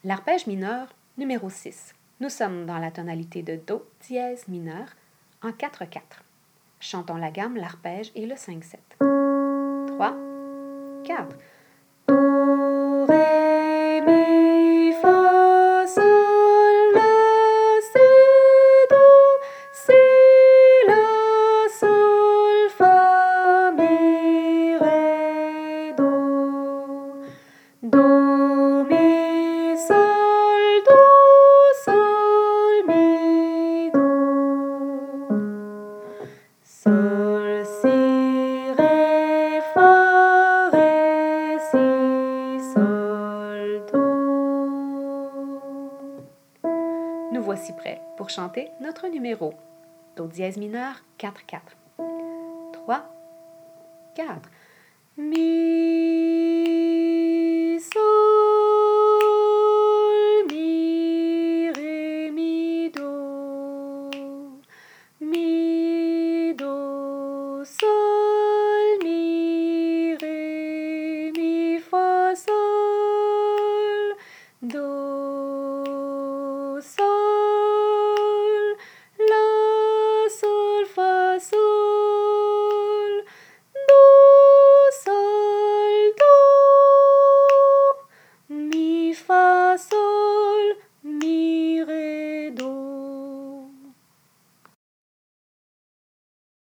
L'arpège mineur numéro 6. Nous sommes dans la tonalité de Do dièse mineur en 4-4. Chantons la gamme, l'arpège et le 5-7. 3, 4. Do, ré, mi, fa, sol, la, si, do, si, la, sol, fa, mi, ré, do. Do, mi, sol, mi, do. Sol, si, ré, fa, ré, si, sol, do. Nous voici prêts pour chanter notre numéro. Do dièse mineur, 4-4. 3, 4. Mi, sol, mi, ré, mi, do. Mi, do, sol.